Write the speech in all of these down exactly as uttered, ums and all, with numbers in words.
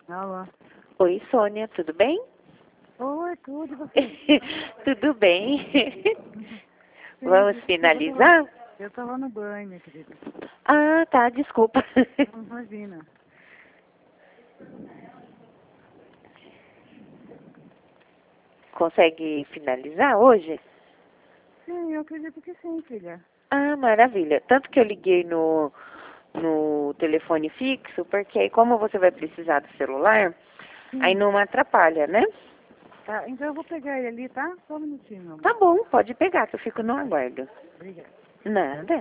Alô? Oi, Sônia, tudo bem? Oi, tudo, e você? Tudo bem. Sim, Vamos desculpa, eu tava, finalizar? eu tava no banho, minha querida. Ah, tá, desculpa. Não imagina. Consegue finalizar hoje? Sim, eu acredito que sim, filha. Ah, maravilha. Tanto que eu liguei no, no telefone fixo, porque aí como você vai precisar do celular, aí Sim. não atrapalha, né? Tá, então eu vou pegar ele ali, tá? Só um minutinho, meu Tá amor. bom, pode pegar, que eu fico no Tá, aguardo. obrigada. Nada.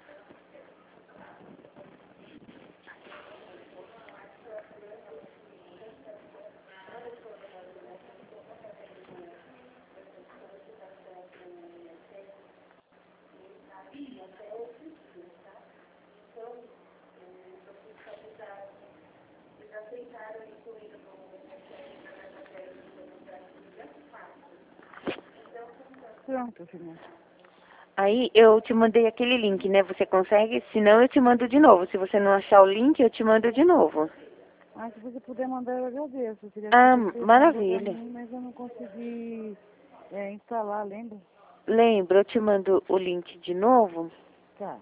Pronto, filha. Aí eu te mandei aquele link, né? Você consegue? Se não, eu te mando de novo. Se você não achar o link, eu te mando de novo. Ah, se você puder mandar, eu agradeço, filha, porque Ah, você mandou pra maravilha. mim, mas eu não consegui é, instalar, lembra? Lembra, eu te mando o link de novo. Tá.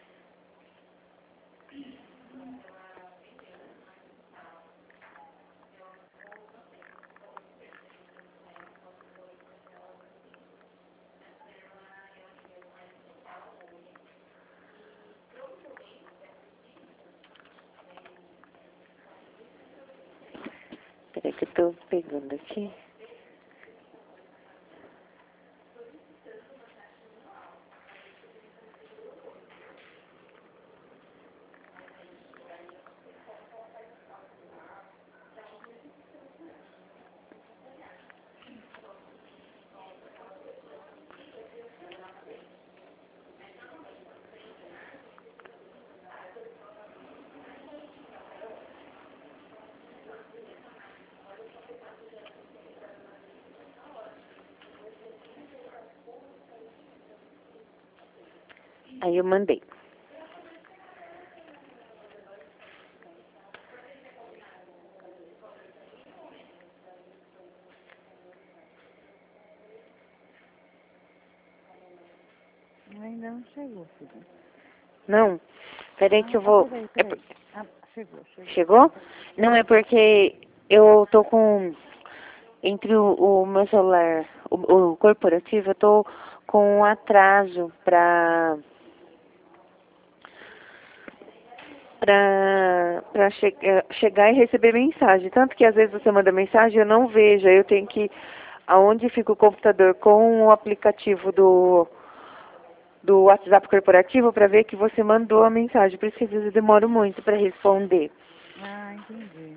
Peraí que eu tô pegando aqui. Aí eu mandei. Ainda não chegou, filha. Não? Peraí que Ah, eu ah, vou... peraí, É por- peraí. Ah, chegou, chegou. Chegou? Não, é porque eu tô com... Entre o, o meu celular, o, o corporativo, eu tô com um atraso pra... Pra, pra che chegar e receber mensagem. Tanto que às vezes você manda mensagem e eu não vejo. Aí eu tenho que... Aonde fica o computador com o aplicativo do... do WhatsApp corporativo para ver que você mandou a mensagem. Por isso que às vezes eu demoro muito para responder. Ah, entendi.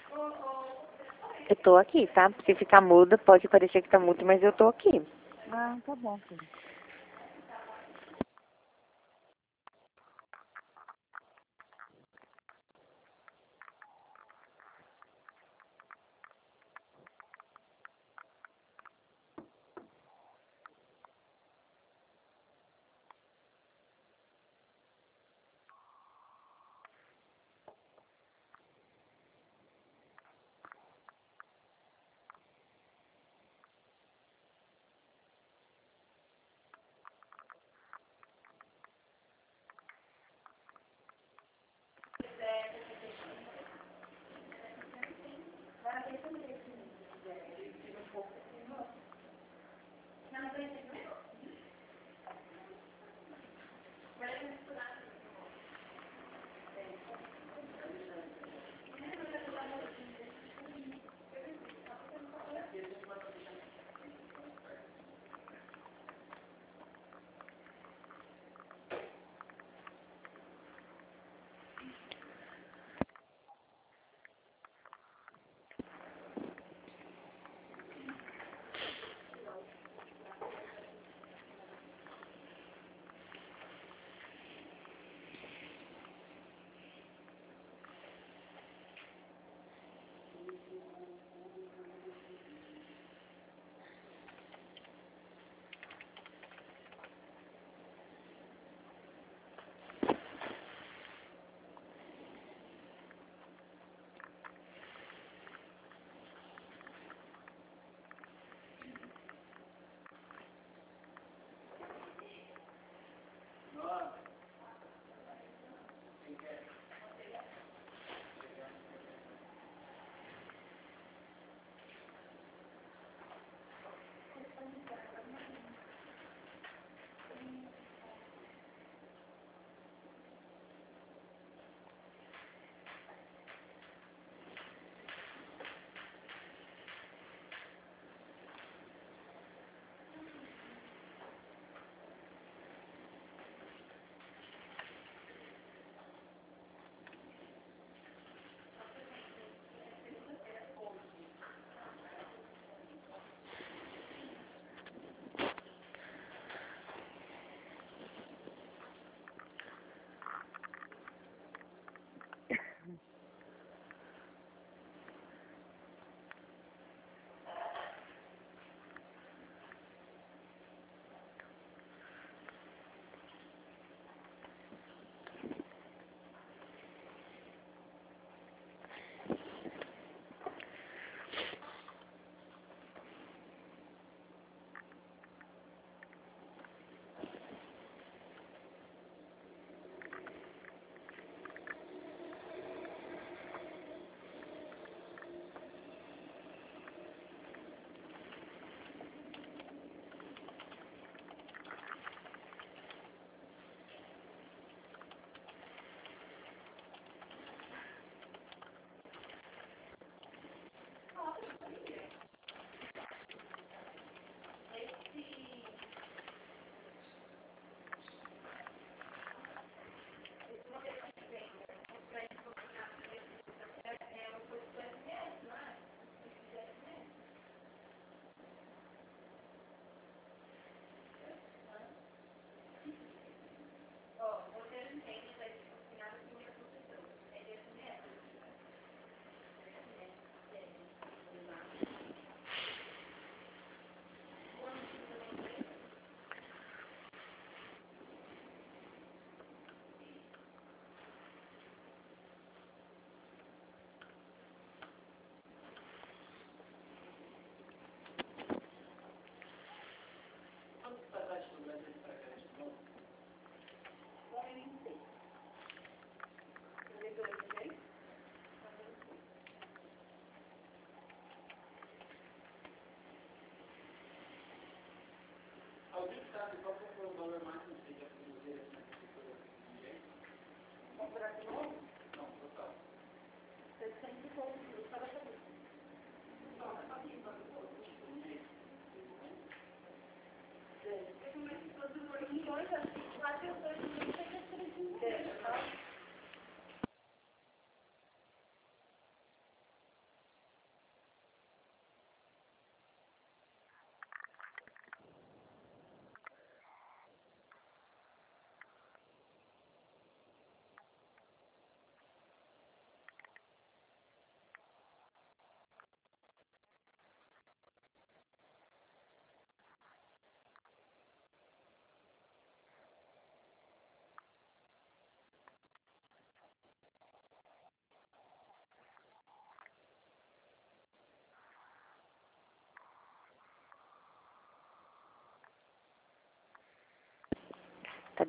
Eu tô aqui, tá? Se ficar muda, pode parecer que tá mudo, mas eu tô aqui. Ah, tá bom, filho.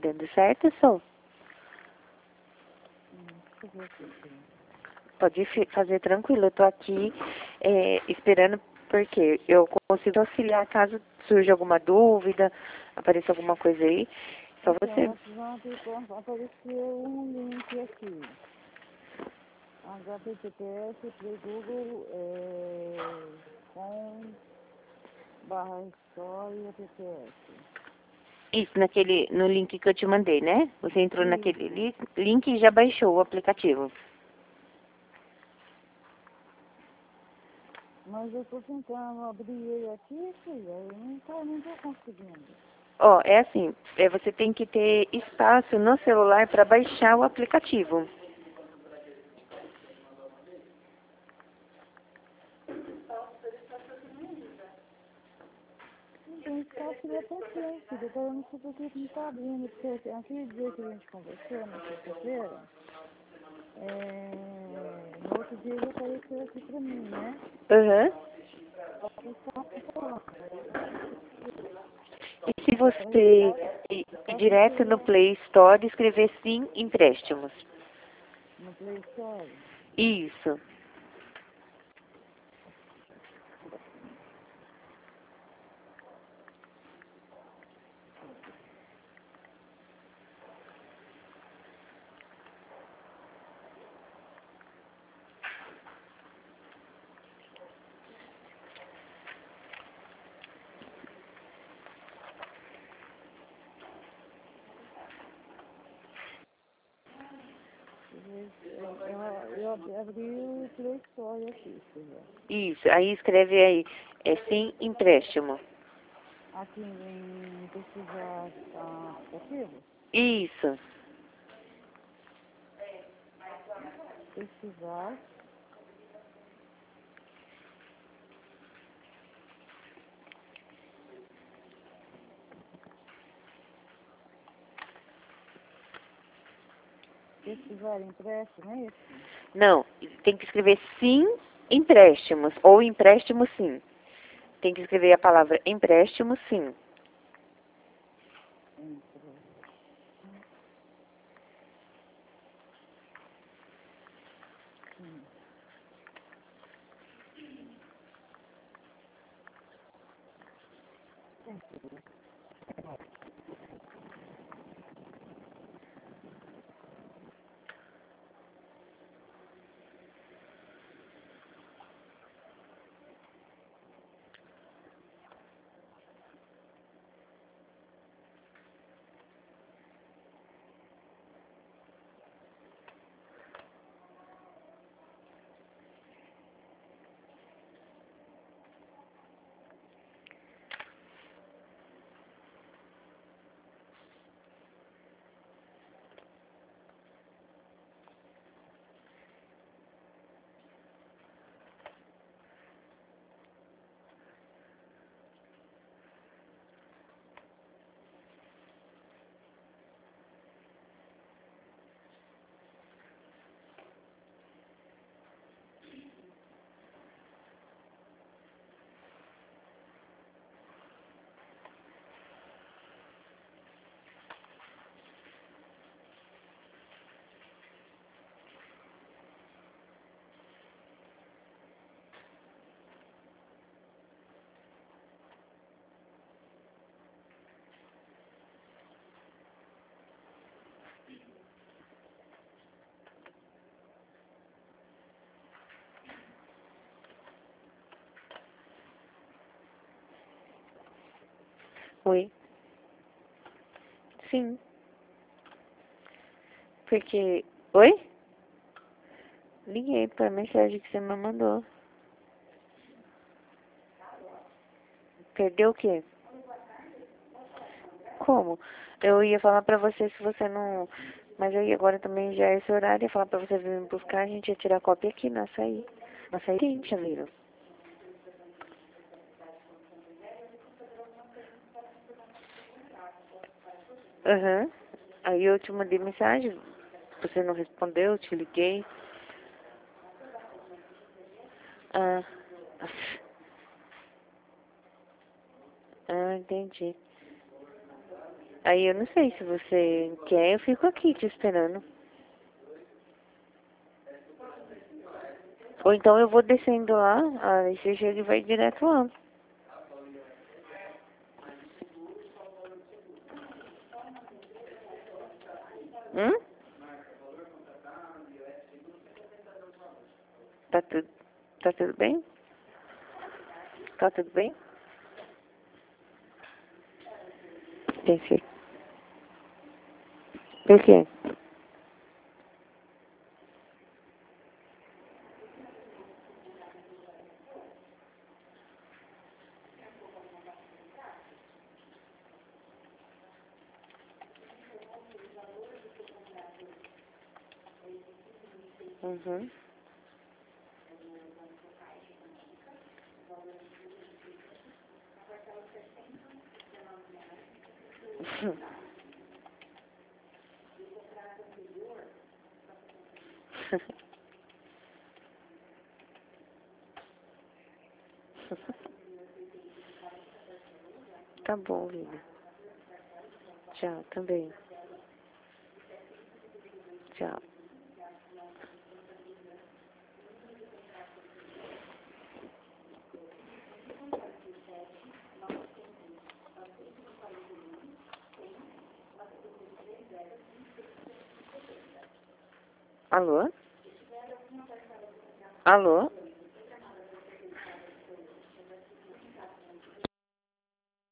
dando, certo, Sol? Deixa eu ver aqui, filho. Pode fi- fazer tranquilo, eu tô aqui é, esperando porque eu consigo auxiliar caso surja alguma dúvida, apareça alguma coisa aí. Só Então, você. no WhatsApp quando apareceu um link aqui. H T T P S, Play Google, é, com barra história T P S. Isso, naquele, no link que eu te mandei, né? Você entrou naquele Isso. li- link e já baixou o aplicativo. Mas eu tô tentando abrir ele aqui, filha, eu não tá, não tô conseguindo. Ó, é assim, é, você tem que ter espaço no celular para baixar o aplicativo. Então, espaço ele até tem, filha, agora eu não sei por que não tá abrindo, porque aquele dia que a gente conversou, na sexta-feira, é, no outro dia ele apareceu aqui pra mim, né? Aham. Ele tava falando, E se pra você entrar, ir, ir só que direto no seria Play Store e escrever sim empréstimos. no Play Store. Isso. Eu, eu, eu ab- abri o Play Store aqui, filha. Isso. Aí escreve aí, é sim empréstimo. Aqui em pesquisar ah, aplicativos, Isso. pesquisar, pesquisar empréstimo, é isso? Não, tem que escrever sim empréstimos ou empréstimo sim. Tem que escrever a palavra empréstimo sim. Empréstimo. Oi. Sim. Porque. Oi? Liguei para a mensagem que você me mandou. Perdeu o quê? Como? Eu ia falar pra você se você não. Mas aí agora também já é esse horário, ia falar pra você vir me buscar, a gente ia tirar a cópia aqui na açaí. Na açaí quente, amigo. Aham. Aí eu te mandei mensagem, você não respondeu, eu te liguei. Ah. Ah, entendi. Aí eu não sei se você quer, eu fico aqui te esperando. Ou então eu vou descendo lá, aí você chega e vai direto lá. Hum? Tá tudo, tá tudo bem? Tá tudo bem? Pensei. Por quê? Uhum. Tá bom, vida. Tchau, também. Tchau. Alô? Alô?